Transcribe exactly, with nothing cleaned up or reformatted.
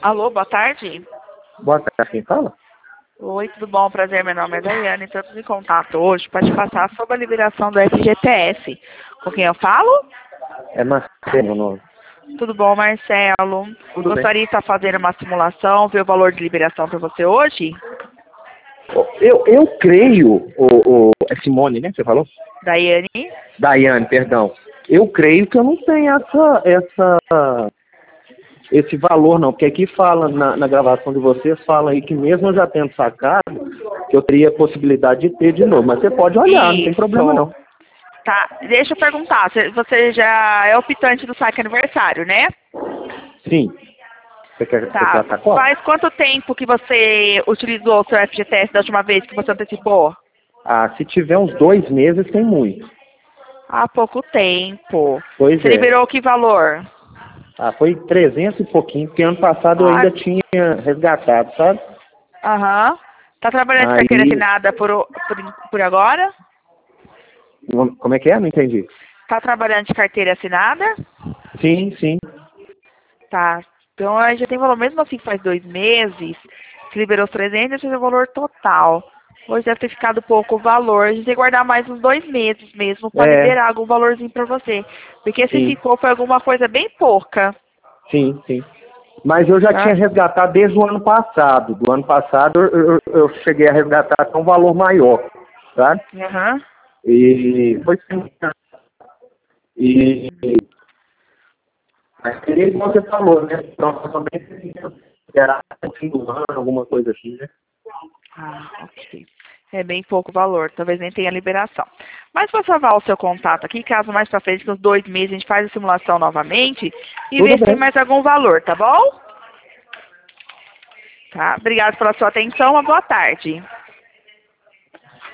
Alô, boa tarde. Boa tarde, quem fala? Oi, tudo bom? Prazer, meu nome é Daiane. Estamos em contato hoje para te passar sobre a liberação do F G T S. Com quem eu falo? É Marcelo meu nome. Tudo bom, Marcelo? Tudo bem. Gostaria de estar fazendo uma simulação, ver o valor de liberação para você hoje? Eu, eu creio, o, o, é Simone, né, que você falou? Daiane? Daiane, perdão. Eu creio que eu não tenho essa, essa, esse valor, não. Porque aqui fala, na, na gravação de vocês, fala aí que mesmo eu já tendo sacado, que eu teria a possibilidade de ter de novo. Mas você pode olhar, não tem problema, não. Tá, deixa eu perguntar. Você, você já é optante do saque aniversário, né? Sim. Você quer, você Tá. quer sacar? Faz quanto tempo que você utilizou o seu F G T S da última vez que você antecipou? Ah, se tiver uns dois meses, tem muito. Há pouco tempo. Pois Você é. liberou que valor? Ah, foi trezentos e pouquinho, porque ano passado eu Ah, ainda tinha resgatado, sabe? aham. Tá trabalhando de carteira Aí, assinada por, o- por, por agora? como é que é? Não entendi. Tá trabalhando de carteira assinada? Sim, sim. Tá. Então aí já tem valor, mesmo assim faz dois meses, se liberou os trezentos, esse é o valor total. Hoje deve ter ficado pouco o valor. A gente tem que guardar mais uns dois meses mesmo para É, liberar algum valorzinho para você. Porque se sim, ficou foi alguma coisa bem pouca. sim, sim. Mas eu já tinha Tá? resgatado desde o ano passado. Do ano passado eu, eu, eu cheguei a resgatar até um valor maior, tá? Aham. E foi sim. E mas seria igual você falou, né? Provavelmente será no fim do ano, alguma coisa assim, né? Ah, ok. É bem pouco valor, talvez nem tenha liberação. Mas vou salvar o seu contato aqui, caso mais pra frente, nos dois meses, a gente faz a simulação novamente e Tudo vê se tem bem. mais algum valor, tá bom? Tá? Obrigada pela sua atenção, uma boa tarde.